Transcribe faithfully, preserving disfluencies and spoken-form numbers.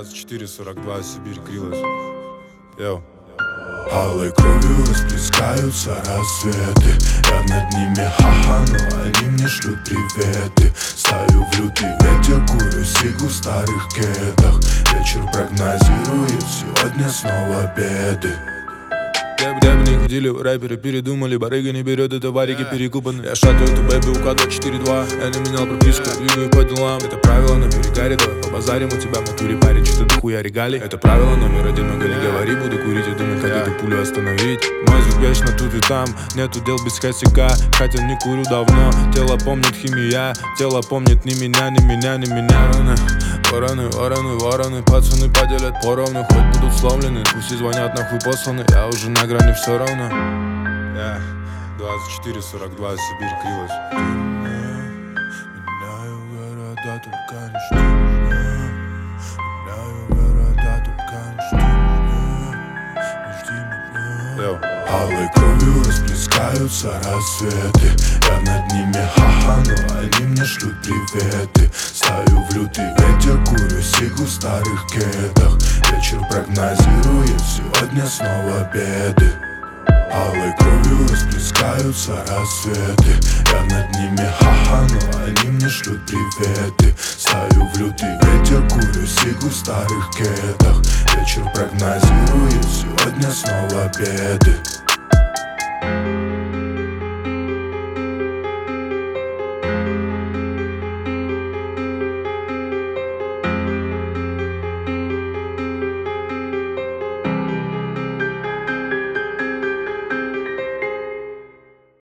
двадцать четыре сорок два, Сибирь, Крилос. Йоу. Алой кровью расплескаются рассветы. Я над ними ха-ха, но они мне шлют приветы. Стою в лютый ветер, курю сигу в старых кедах. Вечер прогнозирует, сегодня снова беды. Где бы ни ходили, рэперы передумали. Барыга не берет, это варики перекупаны. Я шатаю эту бэби, укладываю четыре два. Я не менял прописку, двигаю по делам. Это правило на перегаре, давай побазарим. У тебя в натуре парень, что-то дохуя регалий. Это правило номер один, много не говори. Буду курить и думать, как эту пулю остановить. Мой звук вечно тут и там, нету дел без косяка. Хотя не курю давно, тело помнит химия. Тело помнит ни меня, ни меня, ни меня. Вороны, вороны, вороны, пацаны поделят поровну. Хоть будут сломлены, пусть и звонят нахуй посланы. Я уже на грани, все равно. Я двадцать четыре сорок два, Сибирь, Крилос. Меняю города, только не жди меня. Меняю города, только не жди меня. Не жди меня. Йоу. Алой кровью расплескаются рассветы. Я над ними ха-ха, но они мне шлют приветы. Стою в лютый ветер, курю сигу в старых кедах. Вечер прогнозирует, сегодня снова беды. Алой кровью расплескаются рассветы. Я над ними ха-ха, но они мне шлют приветы. Стою в лютый ветер, курю сигу в старых кедах. Вечер прогнозирует, сегодня снова беды.